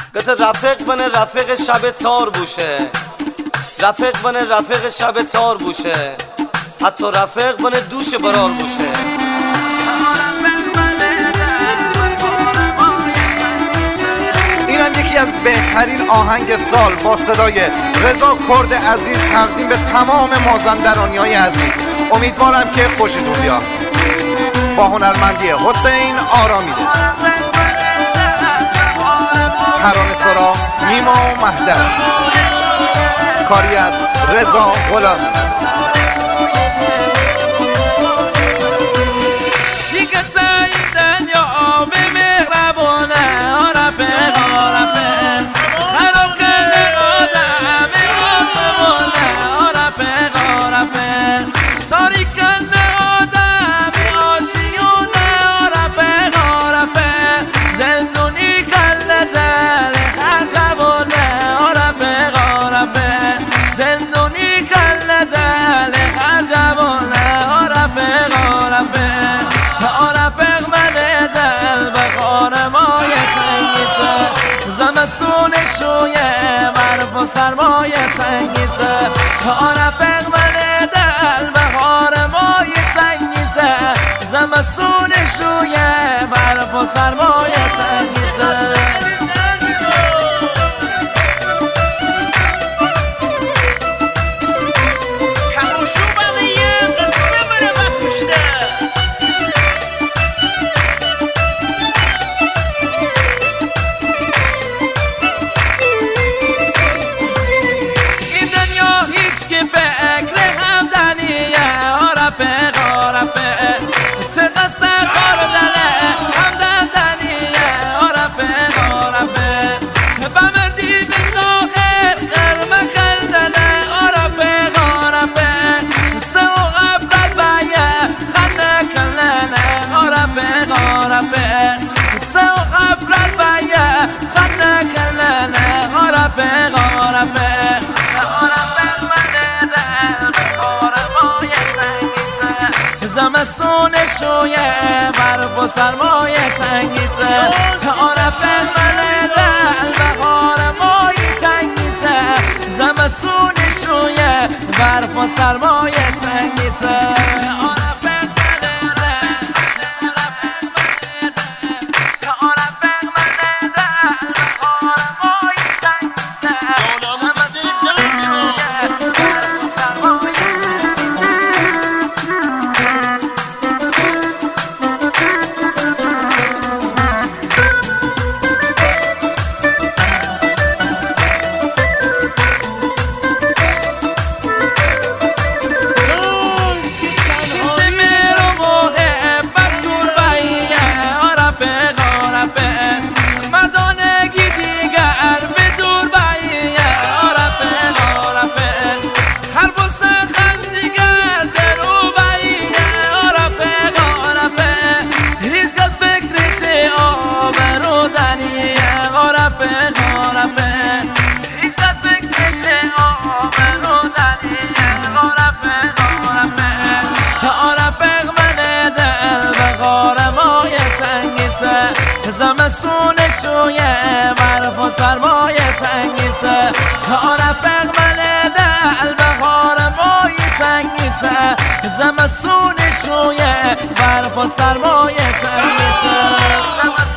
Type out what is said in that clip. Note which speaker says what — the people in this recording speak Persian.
Speaker 1: گفت رفیق بنه رفیق شب تار بوشه، رفیق بنه رفیق شب تار بوشه، حتی رفیق بنه دوش برار بوشه.
Speaker 2: اینم یکی از بهترین آهنگ سال با صدای رضا کرد عزیز تقدیم به تمام مازندرانی‌های عزیز. امیدوارم که خوشتون بیاد. با هنرمندی حسین آرامیده، ترانه سرا نیما مهدر، کاری از رضا غلامی.
Speaker 3: زمستون شویه برف و سرمایه تنگیزه، رفیق من دل بهار مای تنگیزه. زمستون شویه برف و سرمایه تنگیزه. زمستون شویه برف و سرمایه تنگیزه، رفیق من دل بهار مای تنگیزه. زمستون شویه برف و سرمایه تنگیزه. زمستون شویه برف و سرمایه تنگیزه، رفیق من دل بهار مای تنگیزه. زمستون شویه برف و سرمایه تنگیزه.